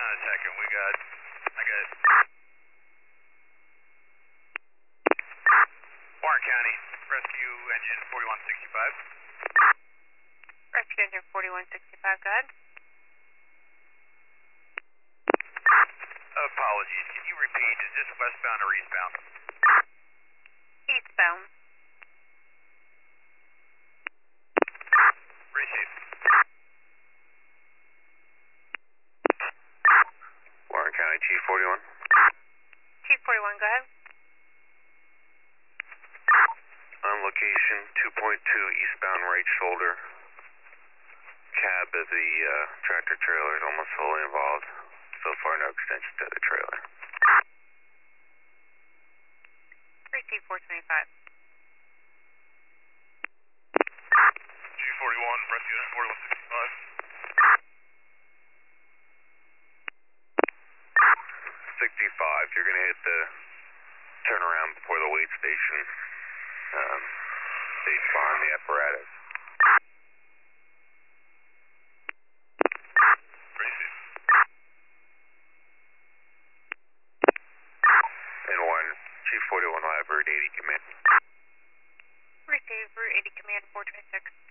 on a second. I got Warren County, rescue engine 4165. Rescue engine 4165, go ahead. Apologies, can you repeat? Is this westbound or eastbound? Eastbound. Receive. Warren County, Chief 41. Chief 41, go ahead. On location, 2.2 eastbound right shoulder. Cab of the tractor trailer is almost fully involved. So far, no extension to the trailer. Receive 425. G41, rescue engine 4165. 65, you're going to hit the turnaround before the weight station. Stage behind the apparatus. Receive. And 1, Chief 41 Live, Route 80 Command. Receive Route 80 Command 426.